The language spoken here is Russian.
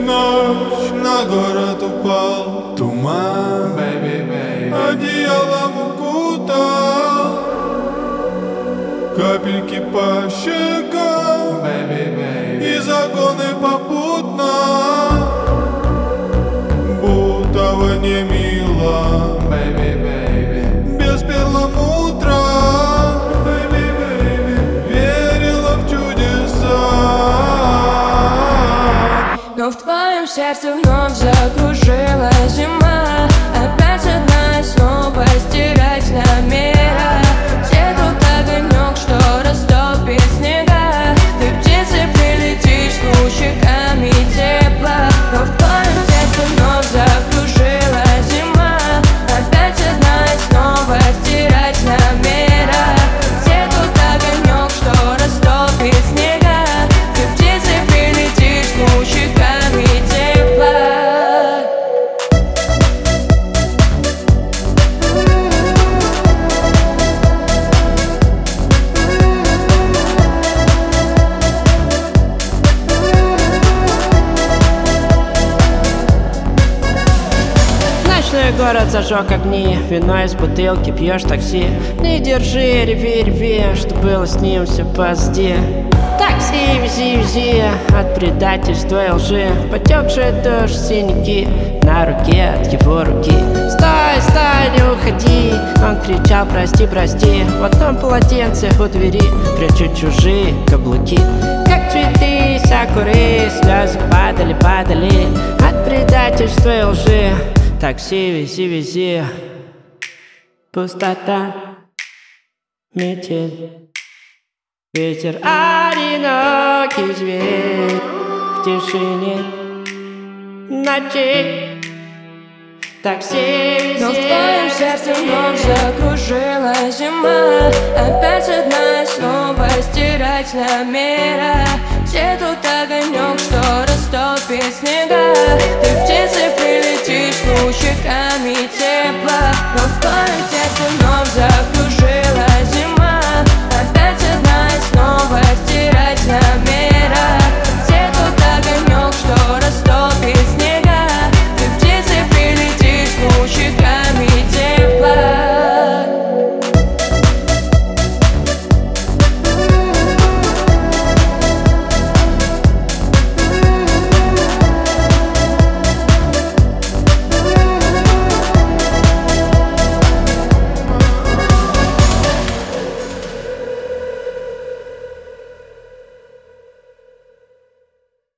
Ночь, на город упал туман, одеялом укутал, капельки по щекам и загоны попутно, будто во не мило, без перламутра. Верила в чудеса, но в твоем сердце вновь закружилась зима. Опять одна и снова стирать намера. Где тот огонек, что растопит снега? Ты птицей прилетишь с лучиками тепла. Но в твоем сердце вновь закружилась зима. Опять одна и снова стирать намера. Где тот огонек, что растопит снега? Ты птицей прилетишь с лучиками тепла. Ночной город зажег огни, вино из бутылки, пьешь такси. Не держи, реви, реви, что было с ним все позади. Такси, вези, вези, от предательства и лжи. Потекшие душ, синяки на руке от его руки. Стой, стой, не уходи, он кричал прости, прости. В одном полотенце у двери прячу чужие каблуки. Как цветы, сакуры, слезы падали, падали от предательства и лжи. Такси, вези, вези. Пустота, метель, ветер, одинокий зверь в тишине ночи. Такси, вези. Но в твоем сердце вновь закружилась зима. Опять одна и снова стирать намера. Где тут огонек,